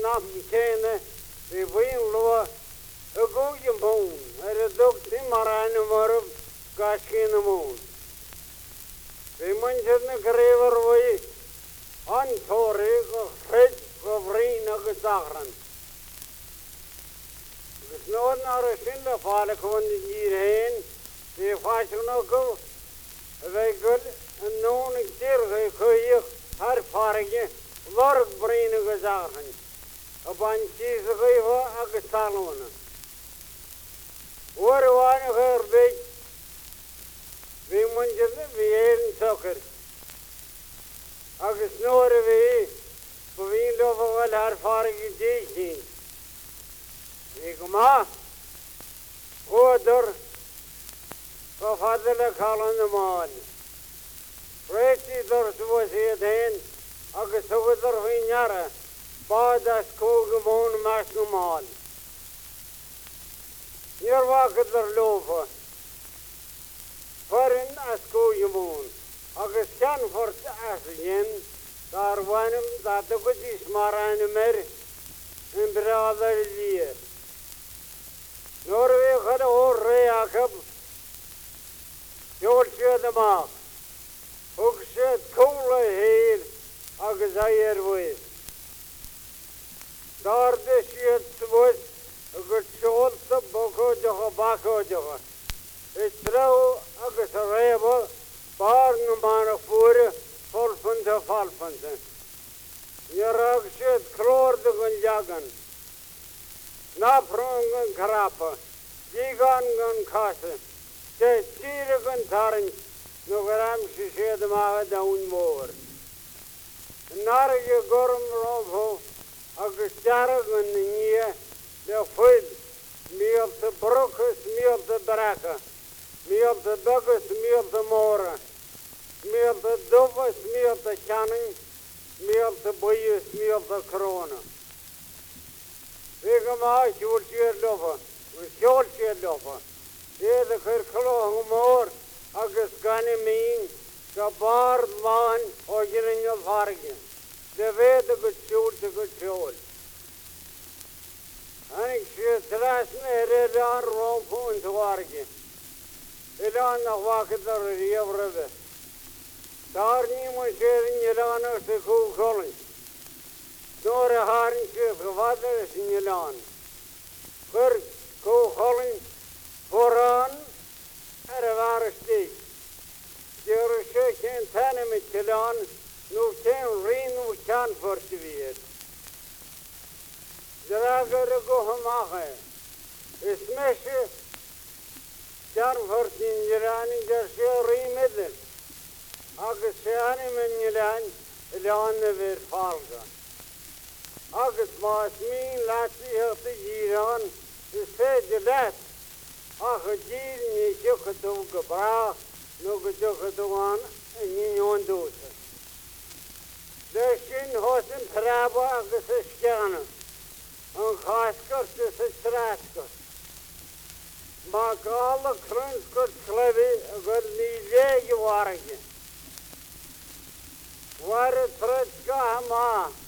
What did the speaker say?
snap kene, we win loa, a go your bone, and a dog timaran of gaskin moon. We mentioned the graver way, on Tory, Fred of rain of the Sahran. There's no other single father on the year hand, the fashion of go, very good, and known in Kirk, her farage, work brain of the Sahran. A bunch of river of the Salona. What one of her big, we mentioned the air and soccer. Agus snor vi på vin lover vel her farge dikin. Vi kommer åter på fadle kalende mal. Reti dor så se den agus åter vinjara bada skog mon mas normal. Nyer vakter lofa. Farin askog mon. Agus kan fort asien daar wanneer dat de goedjes maar aan mer in brader lier. Noorwegen had hoor Jacob Joodje de maag. Ook zet koele heer agus aier wees. Daar de shit was goed schoolse boko joge bako joge. Het trouw agus rebel Barn maar voor volvende valvende. Je ruikt het kloordige jagen. Naprongen krapen. Gigangen kassen. De tierigen tarn. Nog ramse zede maar down moor. Narge gorm rovo. Agustargen nie. De full. Meer te brokken, meer te braken. Meer te duggen, meer te moren. Meer te dove, meer te canning, meer te boeien, meer te kronen. We gaan je lopen, we zullen lopen. Deze kerkelo humor, agus gane meen, gebaar man, als je in je vargen. De weten goed schuld. En ik zie het laatste er daar rond te vargen. En dan nog wakker door de jeveren. Daar niemand zegt in je land als de koe kollen. Door de haren zegt gewassen is in je land. Voor koe kollen vooraan er waren steeds. De rust geen tannen met je land, nog geen reen, nog geen voor te weer. Dragen de goe maken. Is mesje, daar wordt in je land, daar is reen middel. Agus seani men Ilan weer valga. Agus maas min lati hati jiran, is je let. Ach jier ni jukatu gebra, no jukatu aan en ni ondoose. De shin hosen traba agus skjana. En gaskar is straatskar. Maak alle krunskar klevi, god ni lege warge. Waar het terug gaat, maar